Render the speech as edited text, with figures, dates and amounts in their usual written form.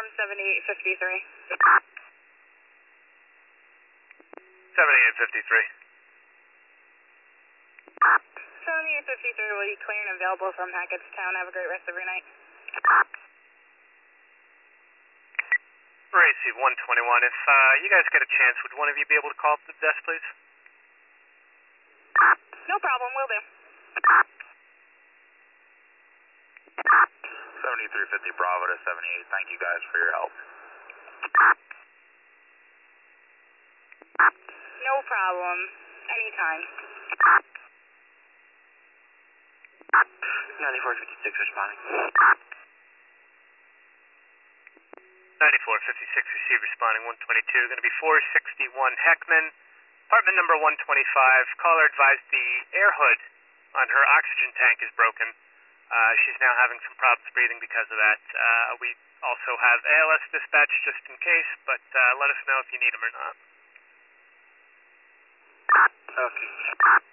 confirm 7853. 7853. 7853 will be clear and available from Hackettstown. Have a great rest of your night. Receive 121. If you guys get a chance, would one of you be able to call up to the desk, please? No problem, will do. 7350 Bravo to 78. Thank you guys for your help. No problem. Anytime. 9456 responding. 9456, receive responding 122. Going to be 461 Heckman, apartment number 125. Caller advised the air hood on her oxygen tank is broken. She's now having some problems breathing because of that. We also have ALS dispatch just in case, but let us know if you need them or not. Okay.